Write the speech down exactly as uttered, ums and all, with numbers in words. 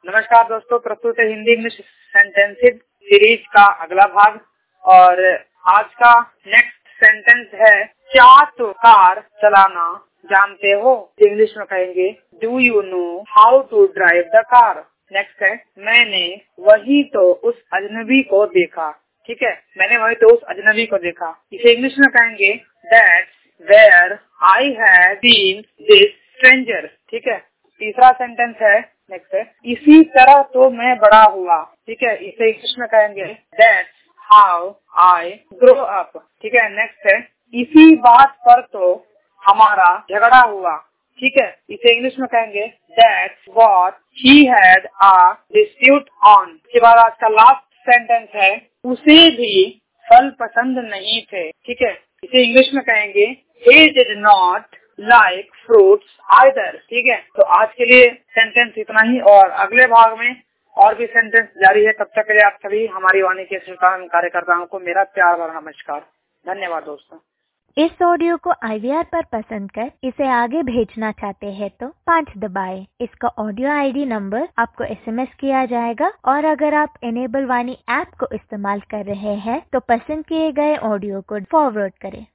नमस्कार दोस्तों, प्रस्तुत है हिंदी इंग्लिश सेंटेंसेस सीरीज का अगला भाग। और आज का नेक्स्ट सेंटेंस है, क्या तो कार चलाना जानते हो? इंग्लिश में कहेंगे do you know how to drive the car. Next है, मैंने वही तो उस अजनबी को देखा। ठीक है, मैंने वही तो उस अजनबी को देखा। इसे इंग्लिश में कहेंगे that's where I have seen this stranger. ठीक है, तीसरा सेंटेंस है, नेक्स्ट है, इसी तरह तो मैं बड़ा हुआ। ठीक है, इसे इंग्लिश में कहेंगे that's how I grow up. ठीक है, नेक्स्ट है, इसी बात पर तो हमारा झगड़ा हुआ। ठीक है, इसे इंग्लिश में कहेंगे that's what he had a dispute on. इसके बाद आज का लास्ट सेंटेंस है, उसे भी फल पसंद नहीं थे। ठीक है, इसे इंग्लिश में कहेंगे he did not like fruits either। ठीक है, तो आज के लिए सेंटेंस इतना ही, और अगले भाग में और भी सेंटेंस जारी है। तब तक के लिए आप सभी हमारी वाणी के श्रोताओं कार्यकर्ताओं को मेरा प्यार भरा नमस्कार। धन्यवाद दोस्तों। इस ऑडियो को आई वी आर पर पसंद कर इसे आगे भेजना चाहते हैं तो पाँच दबाएं। इसका ऑडियो आई डी नंबर आपको एस एम एस किया जाएगा, और अगर आप एनेबल वाणी ऐप को इस्तेमाल कर रहे हैं तो पसंद किए गए ऑडियो को फॉरवर्ड करें।